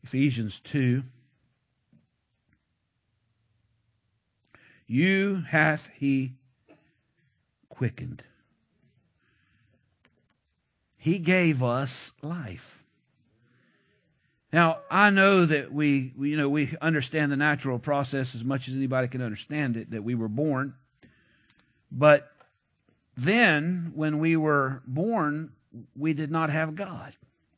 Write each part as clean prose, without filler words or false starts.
Ephesians 2. You hath he quickened. He gave us life. Now, I know that we understand the natural process as much as anybody can understand it, that we were born. But then, when we were born, we did not have God.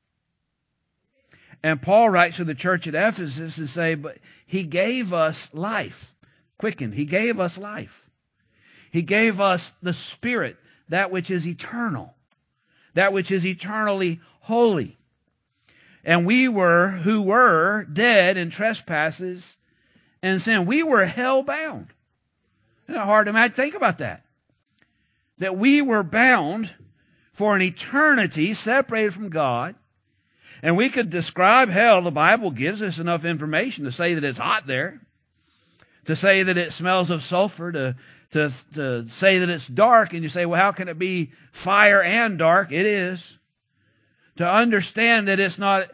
And Paul writes to the church at Ephesus and say, but he gave us life, quickened. He gave us life. He gave us the Spirit, that which is eternal, that which is eternally holy. And we who were dead in trespasses and sin, we were hell-bound. Isn't it hard to imagine? Think about that. That we were bound for an eternity separated from God. And we could describe hell. The Bible gives us enough information to say that it's hot there, to say that it smells of sulfur, to say that it's dark. And you say, well, how can it be fire and dark? It is. To understand that it's not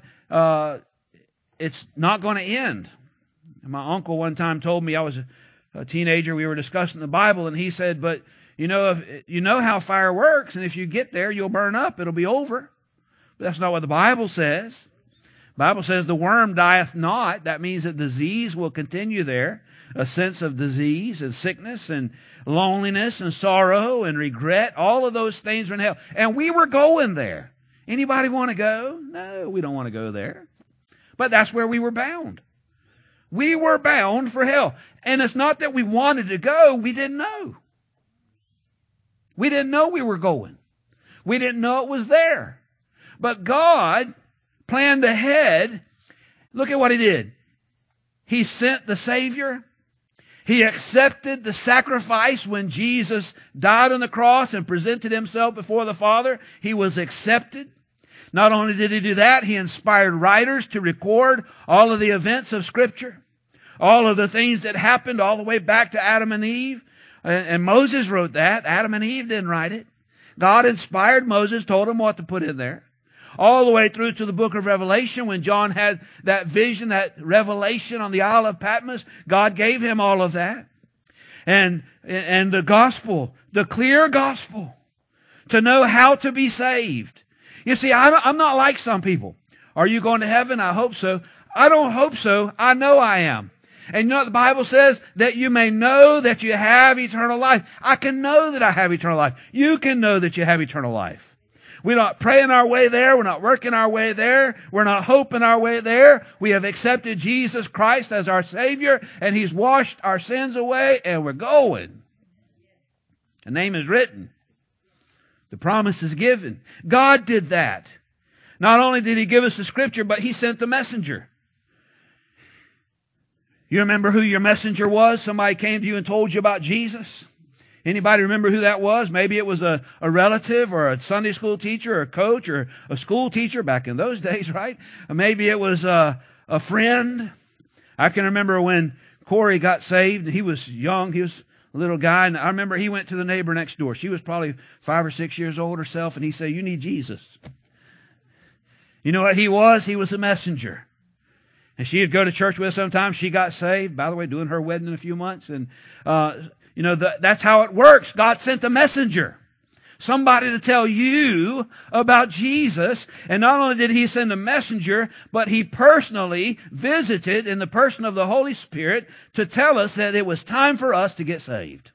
going to end. And my uncle one time told me, I was a teenager, we were discussing the Bible, and he said, but you know how fire works, and if you get there, you'll burn up. It'll be over. But that's not what the Bible says. The Bible says the worm dieth not. That means that disease will continue there. A sense of disease and sickness and loneliness and sorrow and regret. All of those things are in hell. And we were going there. Anybody want to go? No, we don't want to go there. But that's where we were bound. We were bound for hell. And it's not that we wanted to go. We didn't know. We didn't know we were going. We didn't know it was there. But God planned ahead. Look at what He did. He sent the Savior. He accepted the sacrifice when Jesus died on the cross and presented Himself before the Father. He was accepted. Not only did He do that, He inspired writers to record all of the events of Scripture, all of the things that happened all the way back to Adam and Eve. And Moses wrote that. Adam and Eve didn't write it. God inspired Moses, told him what to put in there. All the way through to the book of Revelation, when John had that vision, that revelation on the Isle of Patmos, God gave him all of that. And the gospel, the clear gospel, to know how to be saved. You see, I'm not like some people. Are you going to heaven? I hope so. I don't hope so. I know I am. And you know what the Bible says? That you may know that you have eternal life. I can know that I have eternal life. You can know that you have eternal life. We're not praying our way there. We're not working our way there. We're not hoping our way there. We have accepted Jesus Christ as our Savior, and He's washed our sins away, and we're going. The name is written. The promise is given. God did that. Not only did He give us the Scripture, but He sent the messenger. You remember who your messenger was? Somebody came to you and told you about Jesus? Anybody remember who that was? Maybe it was a relative or a Sunday school teacher or a coach or a school teacher back in those days, right? Or maybe it was a friend. I can remember when Corey got saved. He was young. He was a little guy. And I remember he went to the neighbor next door. She was probably 5 or 6 years old herself. And he said, you need Jesus. You know what he was? He was a messenger. And she'd go to church with us sometimes. She got saved. By the way, doing her wedding in a few months. And, that's how it works. God sent a messenger. Somebody to tell you about Jesus. And not only did He send a messenger, but He personally visited in the person of the Holy Spirit to tell us that it was time for us to get saved.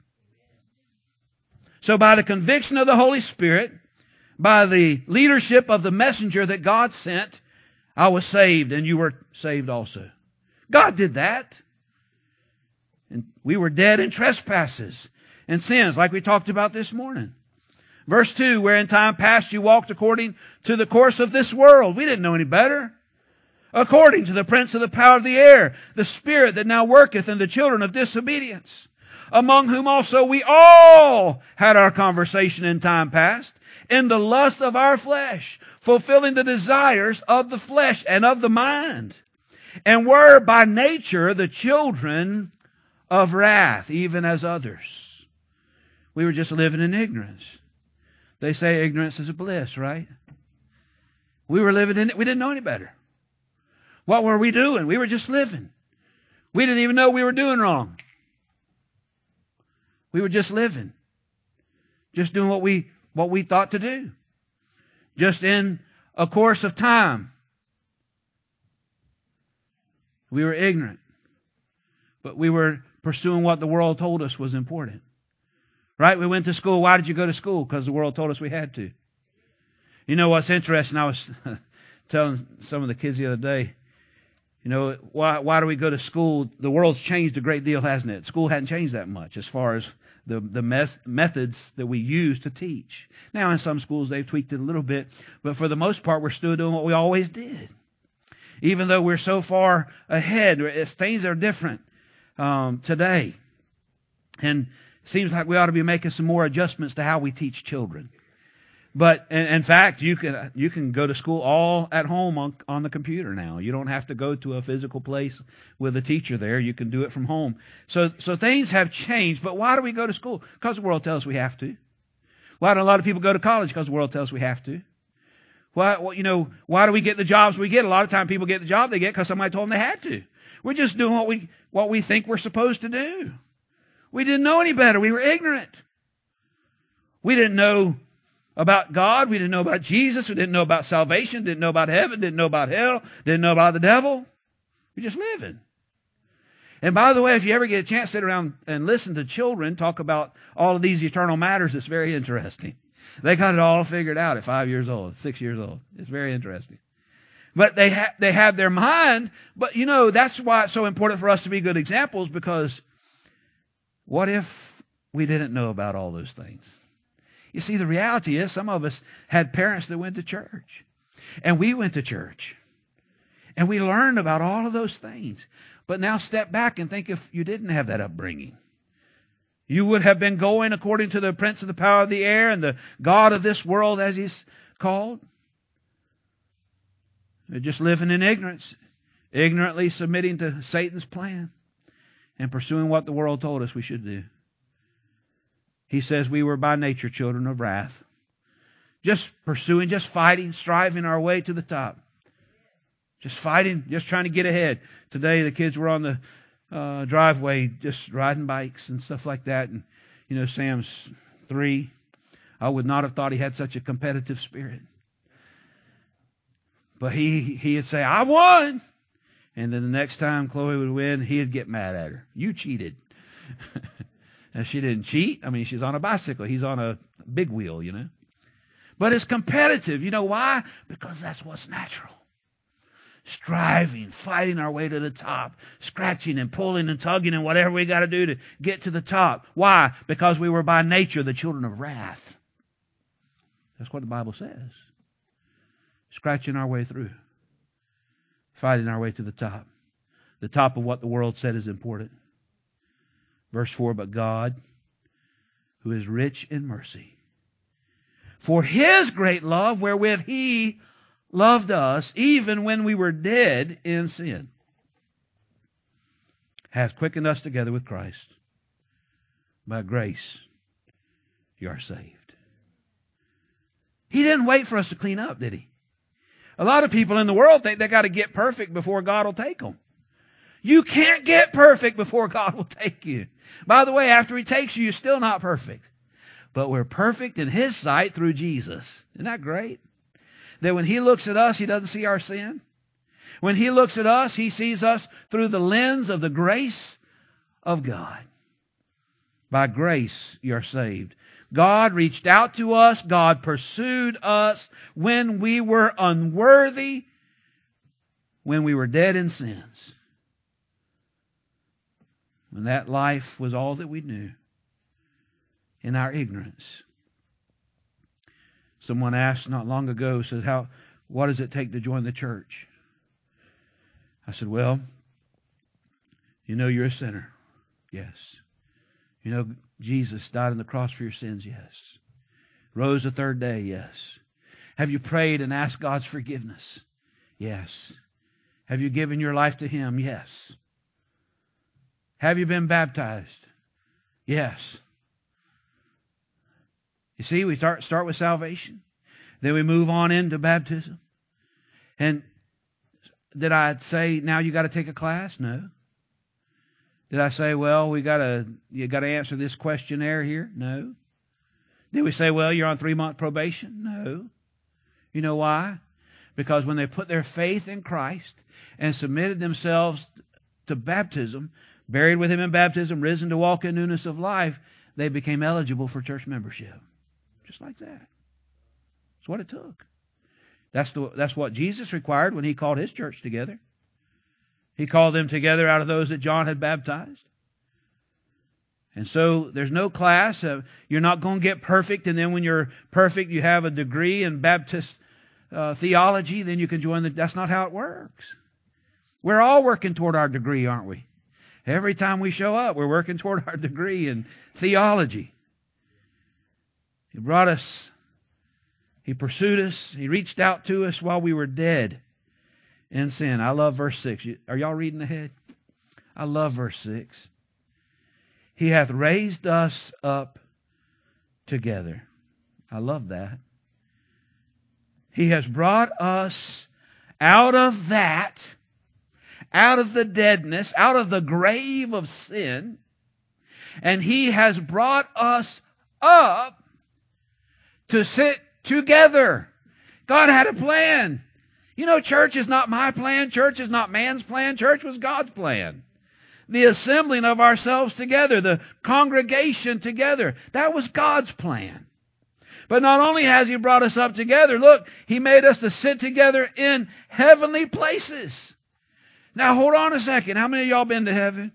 So by the conviction of the Holy Spirit, by the leadership of the messenger that God sent, I was saved and you were saved also. God did that. And we were dead in trespasses and sins, like we talked about this morning. Verse 2, where in time past you walked according to the course of this world. We didn't know any better. According to the prince of the power of the air, the spirit that now worketh in the children of disobedience, among whom also we all had our conversation in time past, in the lust of our flesh, fulfilling the desires of the flesh and of the mind, and were by nature the children of wrath, even as others. We were just living in ignorance. They say ignorance is a bliss, right? We were living in it. We didn't know any better. What were we doing? We were just living. We didn't even know we were doing wrong. We were just living. Just doing what we thought to do. Just in a course of time. We were ignorant. But we were pursuing what the world told us was important. Right? We went to school. Why did you go to school? Because the world told us we had to. You know what's interesting? I was telling some of the kids the other day, you know, why do we go to school? The world's changed a great deal, hasn't it? School hadn't changed that much as far as the methods that we use to teach. Now, in some schools, they've tweaked it a little bit, but for the most part, we're still doing what we always did. Even though we're so far ahead, things are different today. And it seems like we ought to be making some more adjustments to how we teach children. But in fact, you can go to school all at home on the computer now. You don't have to go to a physical place with a teacher there. You can do it from home. So things have changed. But why do we go to school? Because the world tells us we have to. Why do a lot of people go to college? Because the world tells us we have to. Why do we get the jobs we get? A lot of time people get the job they get because somebody told them they had to. We're just doing what we think we're supposed to do. We didn't know any better. We were ignorant. We didn't know about God. We didn't know about Jesus. We didn't know about salvation. Didn't know about heaven. Didn't know about hell. Didn't know about the devil. We're just living. And by the way, if you ever get a chance to sit around and listen to children talk about all of these eternal matters, it's very interesting. They got it all figured out at 5 years old, 6 years old. It's very interesting. But they have their mind. But you know, that's why it's so important for us to be good examples, because what if we didn't know about all those things? You see, the reality is some of us had parents that went to church. And we went to church. And we learned about all of those things. But now step back and think, if you didn't have that upbringing, you would have been going according to the prince of the power of the air and the god of this world, as he's called. You're just living in ignorance, ignorantly submitting to Satan's plan and pursuing what the world told us we should do. He says we were by nature children of wrath. Just pursuing, just fighting, striving our way to the top. Just fighting, just trying to get ahead. Today the kids were on the driveway just riding bikes and stuff like that. And, you know, Sam's 3. I would not have thought he had such a competitive spirit. But he'd say, I won. And then the next time Chloe would win, he'd get mad at her. You cheated. And she didn't cheat. I mean, she's on a bicycle. He's on a big wheel, you know. But it's competitive. You know why? Because that's what's natural. Striving, fighting our way to the top, scratching and pulling and tugging and whatever we got to do to get to the top. Why? Because we were by nature the children of wrath. That's what the Bible says. Scratching our way through. Fighting our way to the top. The top of what the world said is important. Verse 4, but God, who is rich in mercy, for his great love wherewith he loved us, even when we were dead in sin, hath quickened us together with Christ. By grace you are saved. He didn't wait for us to clean up, did he? A lot of people in the world think they got to get perfect before God will take them. You can't get perfect before God will take you. By the way, after he takes you, you're still not perfect. But we're perfect in his sight through Jesus. Isn't that great? That when he looks at us, he doesn't see our sin. When he looks at us, he sees us through the lens of the grace of God. By grace, you're saved. God reached out to us. God pursued us when we were unworthy, when we were dead in sins. When that life was all that we knew in our ignorance. Someone asked not long ago, said, what does it take to join the church? I said, well, you know you're a sinner. Yes. You know Jesus died on the cross for your sins. Yes. Rose the third day. Yes. Have you prayed and asked God's forgiveness? Yes. Have you given your life to him? Yes. Have you been baptized? Yes. You see, we start with salvation. Then we move on into baptism. And did I say, now you got to take a class? No. Did I say, well, you got to answer this questionnaire here? No. Did we say, well, you're on 3-month probation? No. You know why? Because when they put their faith in Christ and submitted themselves to baptism, buried with Him in baptism, risen to walk in newness of life, they became eligible for church membership. Just like that. That's what it took. That's what Jesus required when He called His church together. He called them together out of those that John had baptized. And so there's no class. You're not going to get perfect, and then when you're perfect, you have a degree in Baptist theology, then you can join that's not how it works. We're all working toward our degree, aren't we? Every time we show up, we're working toward our degree in theology. He brought us, He pursued us, He reached out to us while we were dead in sin. I love verse 6. Are y'all reading ahead? I love verse 6. He hath raised us up together. I love that. He has brought us out of that, out of the deadness, out of the grave of sin, and He has brought us up to sit together. God had a plan. You know, church is not my plan. Church is not man's plan. Church was God's plan. The assembling of ourselves together, the congregation together, that was God's plan. But not only has He brought us up together, look, He made us to sit together in heavenly places. Now hold on a second. How many of y'all been to heaven?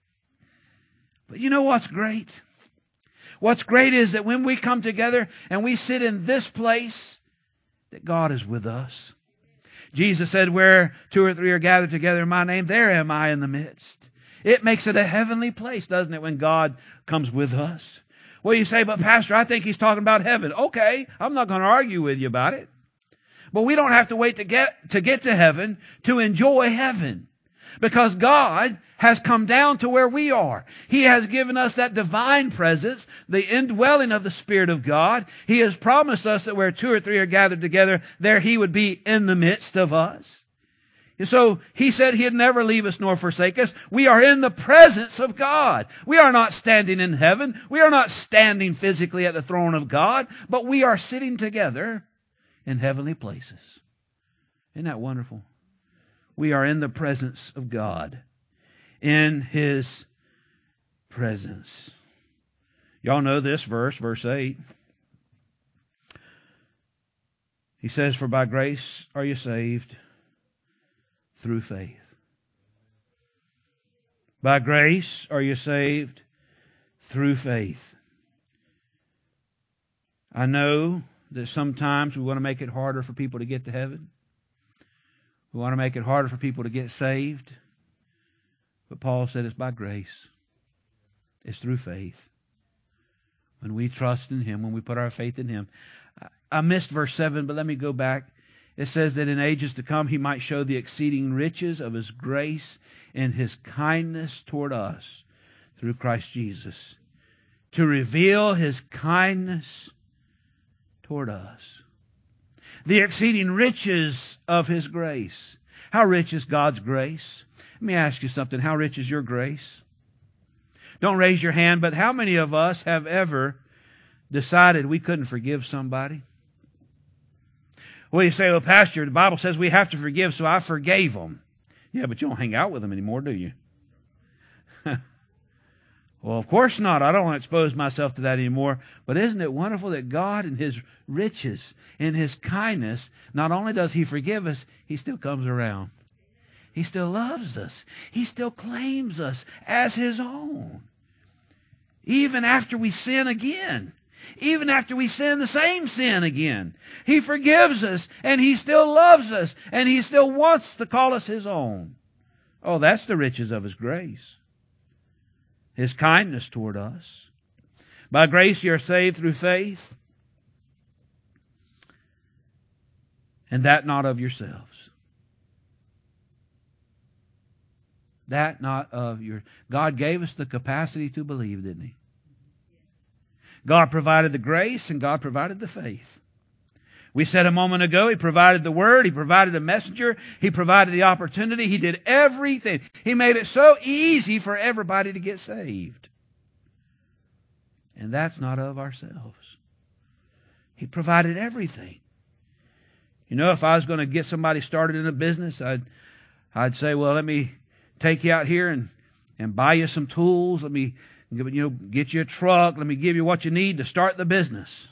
But you know what's great? What's great is that when we come together and we sit in this place, that God is with us. Jesus said, where 2 or 3 are gathered together in my name, there am I in the midst. It makes it a heavenly place, doesn't it, when God comes with us? Well, you say, but Pastor, I think He's talking about heaven. Okay, I'm not going to argue with you about it. But we don't have to wait to get to heaven to enjoy heaven. Because God has come down to where we are. He has given us that divine presence, the indwelling of the Spirit of God. He has promised us that where 2 or 3 are gathered together, there He would be in the midst of us. And so He said He'd never leave us nor forsake us. We are in the presence of God. We are not standing in heaven. We are not standing physically at the throne of God, but we are sitting together in heavenly places. Isn't that wonderful? We are in the presence of God, in His presence. Y'all know this verse, verse 8. He says, for by grace are you saved through faith. By grace are you saved through faith. I know that sometimes we want to make it harder for people to get to heaven. We want to make it harder for people to get saved. But Paul said it's by grace. It's through faith. When we trust in Him, when we put our faith in Him. I missed verse 7, but let me go back. It says that in ages to come He might show the exceeding riches of His grace and His kindness toward us through Christ Jesus. To reveal His kindness toward us. The exceeding riches of His grace. How rich is God's grace? Let me ask you something. How rich is your grace? Don't raise your hand, but how many of us have ever decided we couldn't forgive somebody? Well, you say, well, Pastor, the Bible says we have to forgive, so I forgave them. Yeah, but you don't hang out with them anymore, do you? Well, of course not. I don't expose myself to that anymore. But isn't it wonderful that God in His riches, in His kindness, not only does He forgive us, He still comes around. He still loves us. He still claims us as His own. Even after we sin again. Even after we sin the same sin again. He forgives us and He still loves us and He still wants to call us His own. Oh, that's the riches of His grace. His kindness toward us. By grace you are saved through faith, and that not of yourselves. That not of your... God gave us the capacity to believe, didn't He? God provided the grace and God provided the faith. We said a moment ago, He provided the Word, He provided a messenger, He provided the opportunity, He did everything. He made it so easy for everybody to get saved. And that's not of ourselves. He provided everything. You know, if I was going to get somebody started in a business, I'd say, well, let me take you out here and buy you some tools. Let me, get you a truck. Let me give you what you need to start the business.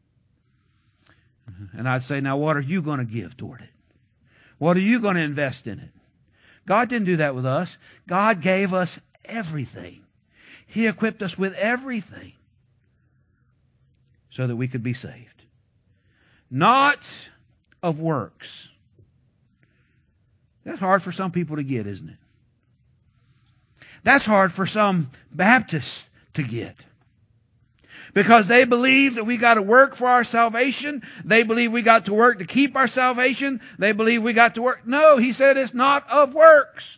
And I'd say, now what are you going to give toward it? What are you going to invest in it? God didn't do that with us. God gave us everything. He equipped us with everything so that we could be saved. Not of works. That's hard for some people to get, isn't it? That's hard for some Baptists to get. Because they believe that we got to work for our salvation. They believe we got to work to keep our salvation. They believe we got to work. No, He said it's not of works,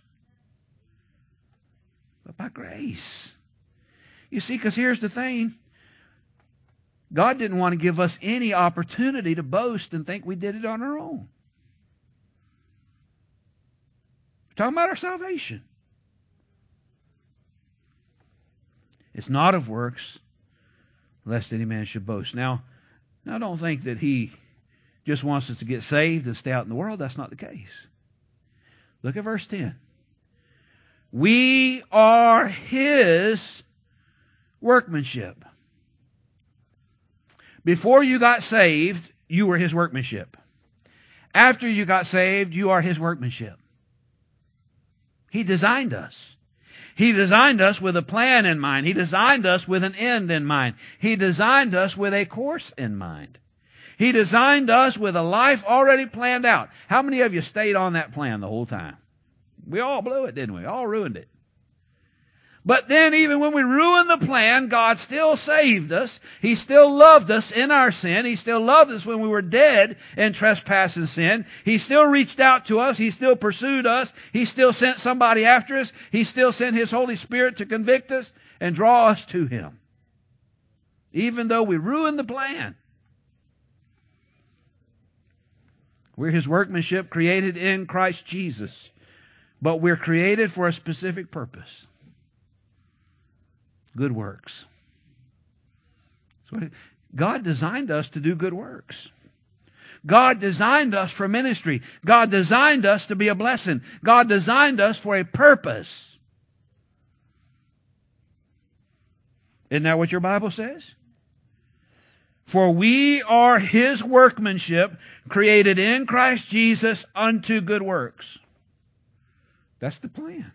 but by grace. You see, because here's the thing. God didn't want to give us any opportunity to boast and think we did it on our own. We're talking about our salvation. It's not of works, lest any man should boast. Now don't think that He just wants us to get saved and stay out in the world. That's not the case. Look at verse 10. We are His workmanship. Before you got saved, you were His workmanship. After you got saved, you are His workmanship. He designed us. He designed us with a plan in mind. He designed us with an end in mind. He designed us with a course in mind. He designed us with a life already planned out. How many of you stayed on that plan the whole time? We all blew it, didn't we? All ruined it. But then even when we ruined the plan, God still saved us. He still loved us in our sin. He still loved us when we were dead in trespass and sin. He still reached out to us. He still pursued us. He still sent somebody after us. He still sent His Holy Spirit to convict us and draw us to Him. Even though we ruined the plan. We're His workmanship created in Christ Jesus. But we're created for a specific purpose. Good works. So God designed us to do good works. God designed us for ministry. God designed us to be a blessing. God designed us for a purpose. Isn't that what your Bible says? For we are His workmanship, created in Christ Jesus unto good works. That's the plan.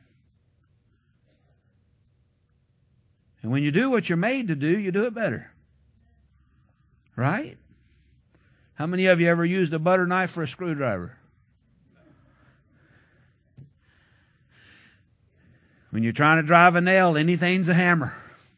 And when you do what you're made to do, you do it better. Right? How many of you ever used a butter knife for a screwdriver? When you're trying to drive a nail, anything's a hammer.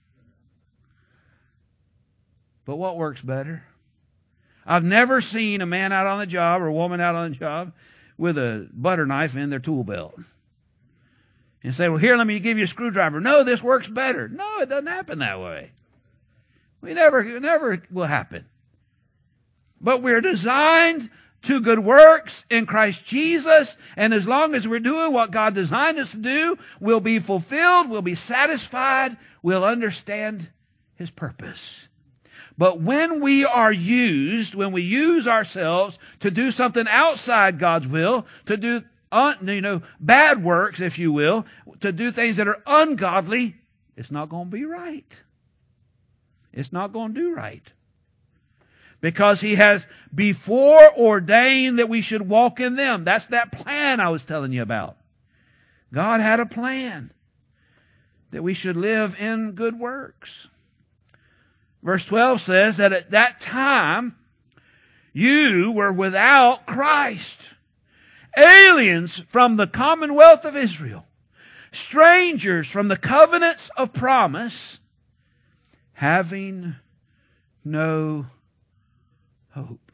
But what works better? I've never seen a man out on the job or a woman out on the job with a butter knife in their tool belt. And say, well, here, let me give you a screwdriver. No, this works better. No, it doesn't happen that way. It never will happen. But we're designed to good works in Christ Jesus. And as long as we're doing what God designed us to do, we'll be fulfilled, we'll be satisfied, we'll understand His purpose. But when we use ourselves to do something outside God's will, to do bad works, if you will, to do things that are ungodly, it's not going to be right. It's not going to do right. Because He has before ordained that we should walk in them. That's that plan I was telling you about. God had a plan that we should live in good works. Verse 12 says that at that time you were without Christ, aliens from the commonwealth of Israel, strangers from the covenants of promise, having no hope.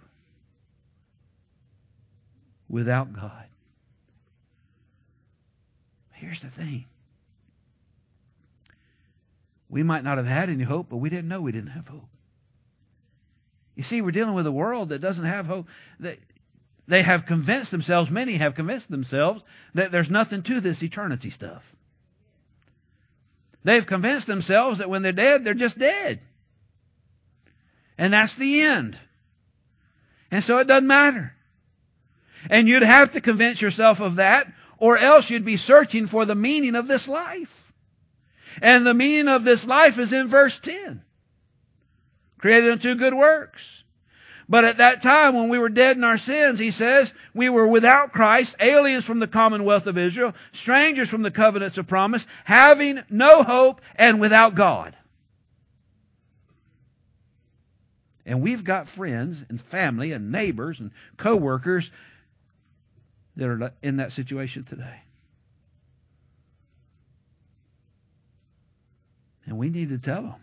Without God. Here's the thing. We might not have had any hope, but we didn't know we didn't have hope. You see, we're dealing with a world that doesn't have hope. They have convinced themselves, many have convinced themselves, that there's nothing to this eternity stuff. They've convinced themselves that when they're dead, they're just dead. And that's the end. And so it doesn't matter. And you'd have to convince yourself of that, or else you'd be searching for the meaning of this life. And the meaning of this life is in verse 10. Created unto good works. But at that time, when we were dead in our sins, he says, we were without Christ, aliens from the commonwealth of Israel, strangers from the covenants of promise, having no hope and without God. And we've got friends and family and neighbors and co-workers that are in that situation today. And we need to tell them.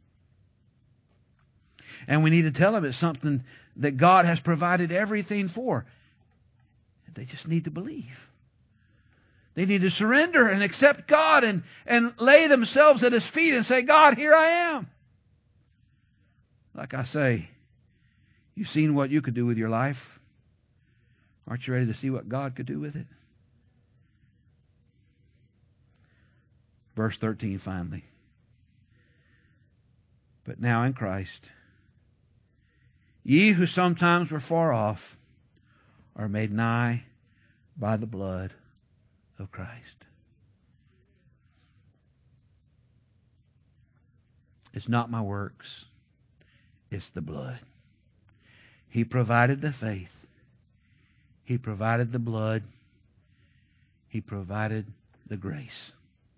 And we need to tell them it's something that God has provided everything for. They just need to believe. They need to surrender and accept God and lay themselves at His feet and say, God, here I am. Like I say, you've seen what you could do with your life. Aren't you ready to see what God could do with it? Verse 13 finally. But now in Christ, ye who sometimes were far off are made nigh by the blood of Christ. It's not my works. It's the blood. He provided the faith. He provided the blood. He provided the grace.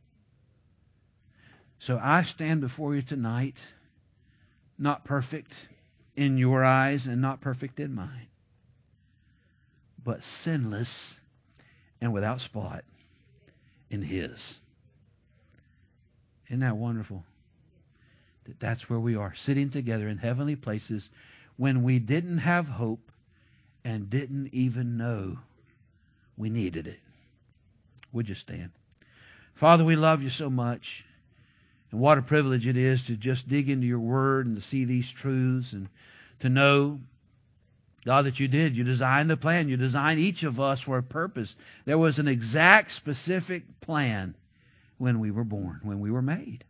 So I stand before you tonight, not perfect in your eyes and not perfect in mine, but sinless and without spot in His. Isn't that wonderful? That's where we are, sitting together in heavenly places when we didn't have hope and didn't even know we needed it. Would you stand? Father, we love you so much. And what a privilege it is to just dig into your word and to see these truths and to know, God, that you did. You designed a plan. You designed each of us for a purpose. There was an exact, specific plan when we were born, when we were made.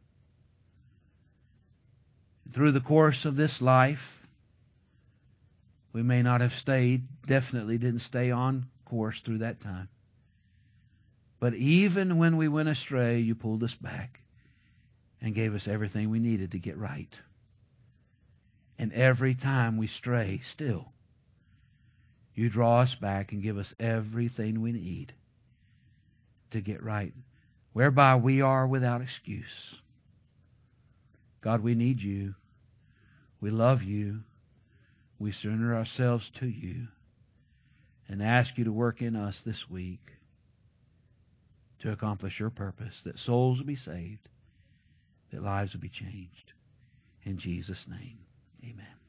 Through the course of this life, we may not have stayed, definitely didn't stay on course through that time. But even when we went astray, you pulled us back and gave us everything we needed to get right. And every time we stray, still, you draw us back and give us everything we need to get right, whereby we are without excuse. God, we need you. We love you. We surrender ourselves to you and ask you to work in us this week to accomplish your purpose, that souls will be saved, that lives will be changed. In Jesus' name, amen.